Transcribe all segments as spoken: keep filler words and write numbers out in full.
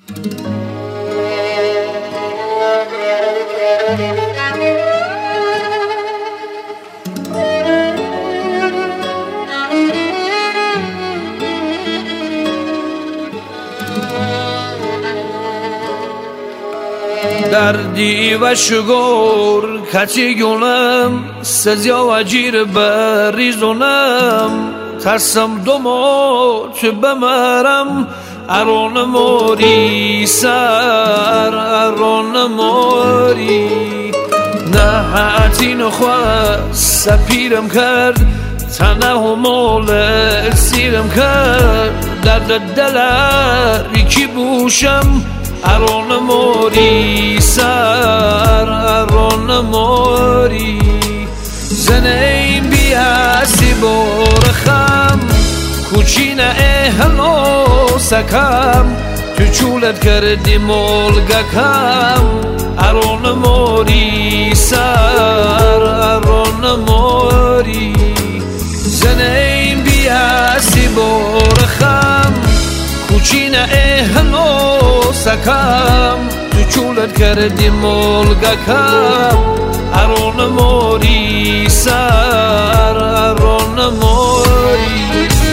دردی و شگور کتی گونم سزیا و جیر بریزونم ترسم دو موت بمرم ارون موری سر ارون موری نه حتی نخوا سپیرم کرد تنه و مول اکسیرم کرد درد دلری کی بوشم ارون موری سر ارون موری زنیم بیاسی برخم کوچین اهلو سکم تو چولت کردی مولگکم ارون موری سر ارون موری زنیم بیاسی برخم کوچین اهلو سکم تو چولت کردی مولگکم ارون موری سر ارون موری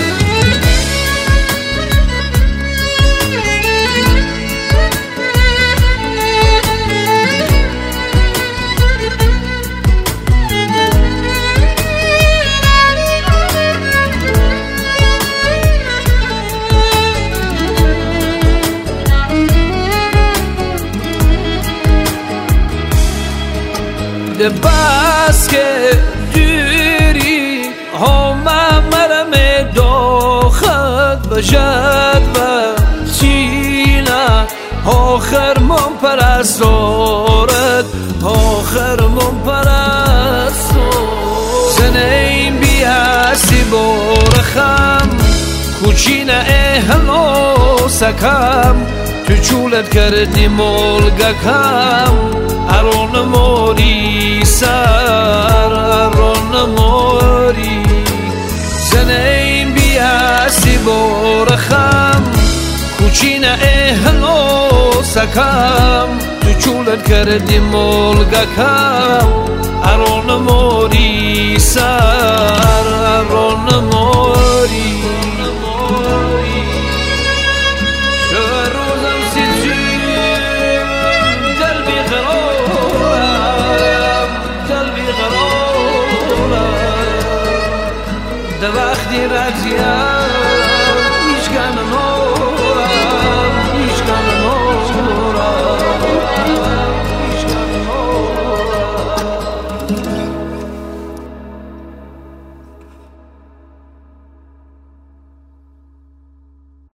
ده بس که دوری همه مرم داخت بجد و چینه آخر من پرستارد آخر من پرستار زنیم بیاسی برخم کوچین اهلو سکم تو چولت کردی مولگکم ارون موری سر ارون موری زنیم بیاسی برخم کوچین اهلو سکم تو چولت کردی مولگکم ارون موری سر ارون موری ده وقتی رجیم